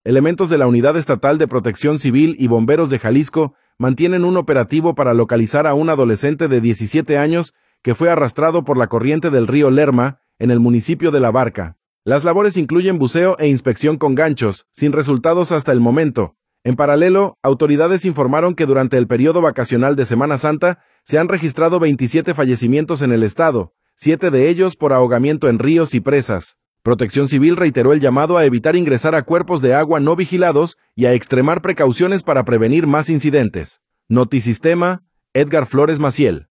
Elementos de la Unidad Estatal de Protección Civil y Bomberos de Jalisco mantienen un operativo para localizar a un adolescente de 17 años que fue arrastrado por la corriente del río Lerma, en el municipio de La Barca. Las labores incluyen buceo e inspección con ganchos, sin resultados hasta el momento. En paralelo, autoridades informaron que durante el periodo vacacional de Semana Santa se han registrado 27 fallecimientos en el estado, 7 de ellos por ahogamiento en ríos y presas. Protección Civil reiteró el llamado a evitar ingresar a cuerpos de agua no vigilados y a extremar precauciones para prevenir más incidentes. Notisistema, Edgar Flores Maciel.